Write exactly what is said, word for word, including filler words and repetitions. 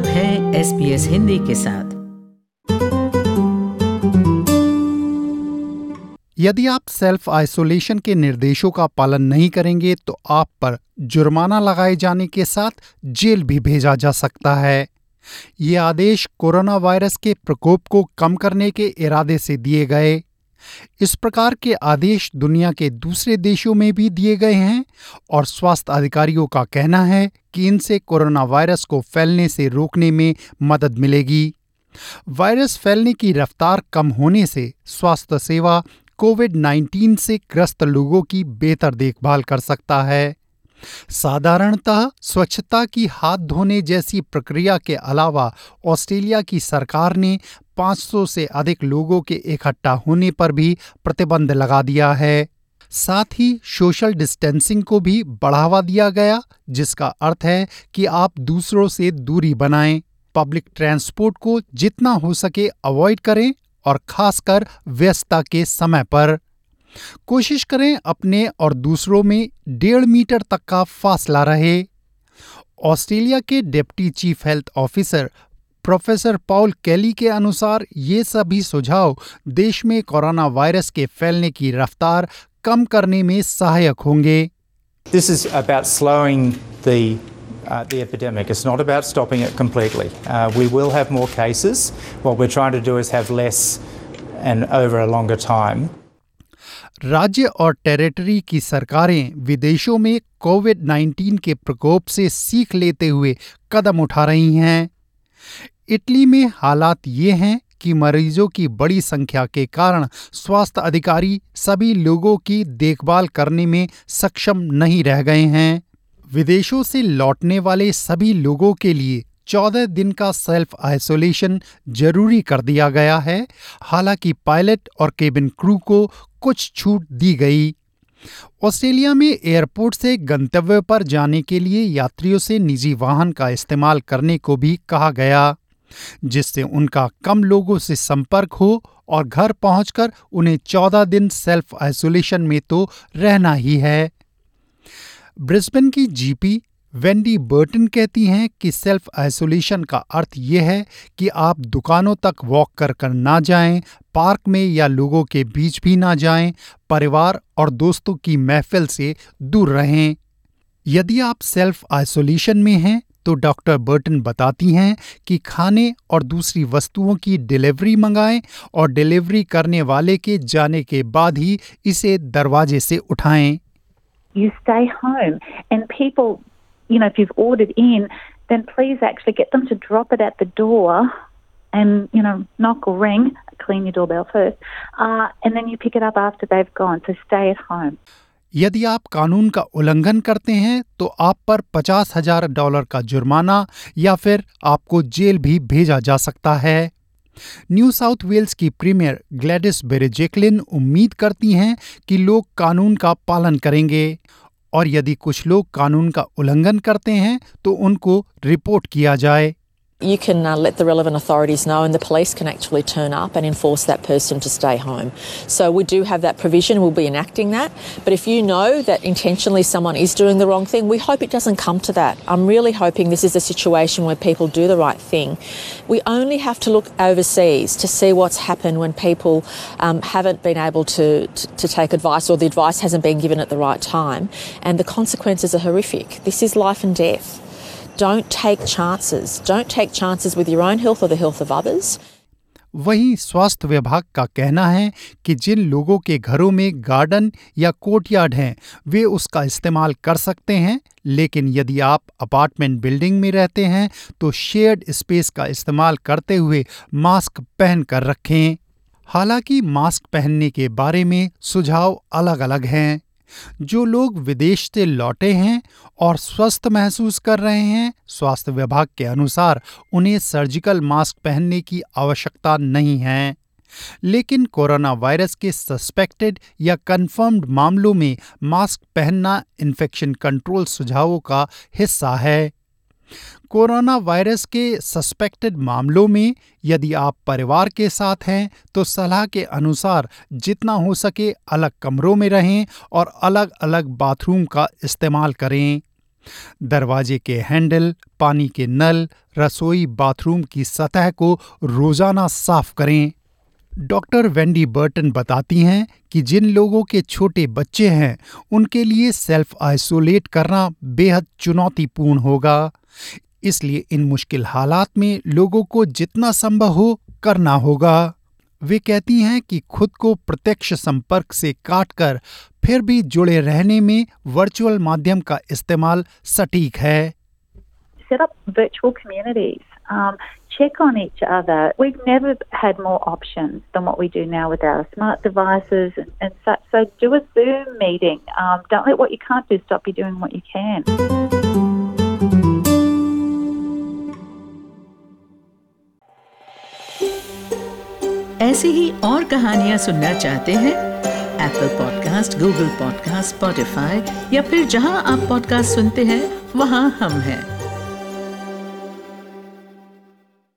आप हैं S B S Hindi के साथ। यदि आप सेल्फ आइसोलेशन के निर्देशों का पालन नहीं करेंगे तो आप पर जुर्माना लगाए जाने के साथ जेल भी भेजा जा सकता है। ये आदेश कोरोना वायरस के प्रकोप को कम करने के इरादे से दिए गए। इस प्रकार के आदेश दुनिया के दूसरे देशों में भी दिए गए हैं और स्वास्थ्य अधिकारियों का कहना है कि इनसे कोरोना वायरस को फैलने से रोकने में मदद मिलेगी। वायरस फैलने की रफ्तार कम होने से स्वास्थ्य सेवा कोविड नाइन्टीन से ग्रस्त लोगों की बेहतर देखभाल कर सकता है। साधारणतः स्वच्छता की हाथ धोने जैसी प्रक्रिया के अलावा ऑस्ट्रेलिया की सरकार ने पाँच सौ से अधिक लोगों के इकट्ठा होने पर भी प्रतिबंध लगा दिया है। साथ ही सोशल डिस्टेंसिंग को भी बढ़ावा दिया गया, जिसका अर्थ है कि आप दूसरों से दूरी बनाएं। पब्लिक ट्रांसपोर्ट को जितना हो सके अवॉइड करें और खासकर व्यस्तता के समय पर कोशिश करें अपने और दूसरों में डेढ़ मीटर तक का फासला रहे। ऑस्ट्रेलिया के deputy chief health officer professor Paul Kelly के अनुसार ये सभी सुझाव देश में कोरोना वायरस के फैलने की रफ्तार कम करने में सहायक होंगे। This is about slowing the uh, the epidemic. It's not about stopping it completely. Uh, we will have more cases. What we're trying to do is have less and over a longer time. राज्य और territory की सरकारें विदेशों में Covid nineteen के प्रकोप से सीख लेते हुए कदम उठा रही हैं। इटली में हालात ये हैं कि मरीजों की बड़ी संख्या के कारण स्वास्थ्य अधिकारी सभी लोगों की देखभाल करने में सक्षम नहीं रह गए हैं। विदेशों से लौटने वाले सभी लोगों के लिए चौदह दिन का सेल्फ आइसोलेशन जरूरी कर दिया गया है। हालांकि पायलट और केबिन क्रू को कुछ छूट दी गई। ऑस्ट्रेलिया में एयरपोर्ट से गंतव्य पर जाने के लिए यात्रियों से निजी वाहन का इस्तेमाल करने को भी कहा गया, जिससे उनका कम लोगों से संपर्क हो और घर पहुंचकर उन्हें चौदह दिन सेल्फ आइसोलेशन में तो रहना ही है। ब्रिस्बेन की जीपी वेंडी बर्टन कहती हैं कि सेल्फ आइसोलेशन का अर्थ यह है कि आप दुकानों तक वॉक कर कर ना जाएं, पार्क में या लोगों के बीच भी ना जाएं, परिवार और दोस्तों की महफिल से दूर रहें। यदि आप सेल्फ आइसोलेशन में हैं तो डॉक्टर बर्टन बताती हैं कि खाने और दूसरी वस्तुओं की डिलीवरी मंगाएं और डिलीवरी करने वाले के जाने के बाद ही इसे दरवाजे से उठाएं। You stay home and people, you know, if you've ordered in, then please actually get them to drop it at the door and, you know, knock or ring, clean your doorbell first, uh, and then you pick it up after they've gone. So stay at home. यदि आप कानून का उल्लंघन करते हैं तो आप पर पचास हजार डॉलर का जुर्माना या फिर आपको जेल भी भेजा जा सकता है। न्यू साउथ वेल्स की प्रीमियर ग्लैडिस बेरेजेक्लिन उम्मीद करती हैं कि लोग कानून का पालन करेंगे और यदि कुछ लोग कानून का उल्लंघन करते हैं तो उनको रिपोर्ट किया जाए। You can uh, let the relevant authorities know and the police can actually turn up and enforce that person to stay home. So we do have that provision, we'll be enacting that. But if you know that intentionally someone is doing the wrong thing, we hope it doesn't come to that. I'm really hoping this is a situation where people do the right thing. We only have to look overseas to see what's happened when people um, haven't been able to, to, to take advice or the advice hasn't been given at the right time. And the consequences are horrific. This is life and death. Don't take chances. Don't take chances with your own health or the health of others. वहीं स्वास्थ्य विभाग का कहना है कि जिन लोगों के घरों में गार्डन या कोर्टयार्ड हैं, वे उसका इस्तेमाल कर सकते हैं, लेकिन यदि आप अपार्टमेंट बिल्डिंग में रहते हैं तो शेयर्ड स्पेस का इस्तेमाल करते हुए मास्क पहन कर रखें। हालांकि मास्क पहनने के बारे में सुझाव अलग-अलग हैं। जो लोग विदेश से लौटे हैं और स्वस्थ महसूस कर रहे हैं, स्वास्थ्य विभाग के अनुसार उन्हें सर्जिकल मास्क पहनने की आवश्यकता नहीं है। लेकिन कोरोना वायरस के सस्पेक्टेड या कंफर्म्ड मामलों में मास्क पहनना इन्फेक्शन कंट्रोल सुझावों का हिस्सा है। कोरोना वायरस के सस्पेक्टेड मामलों में यदि आप परिवार के साथ हैं तो सलाह के अनुसार जितना हो सके अलग कमरों में रहें और अलग अलग बाथरूम का इस्तेमाल करें। दरवाजे के हैंडल, पानी के नल, रसोई बाथरूम की सतह को रोजाना साफ करें। डॉक्टर वेंडी बर्टन बताती हैं कि जिन लोगों के छोटे बच्चे हैं उनके लिए सेल्फ आइसोलेट करना बेहद चुनौतीपूर्ण होगा, इसलिए इन मुश्किल हालात में लोगों को जितना संभव हो करना होगा। वे कहती हैं कि खुद को प्रत्यक्ष संपर्क से काटकर फिर भी जुड़े रहने में वर्चुअल माध्यम का इस्तेमाल सटीक है। Set up virtual communities. Um, check on each other. We've never had more options than what we do now with our smart devices and, and such. So do a Zoom meeting. Um, don't let what you can't do stop you doing what you can. ऐसी ही और कहानियाँ सुनना चाहते हैं? Apple podcast, Google podcast, Spotify या फिर जहां आप पॉडकास्ट सुनते हैं वहां हम हैं।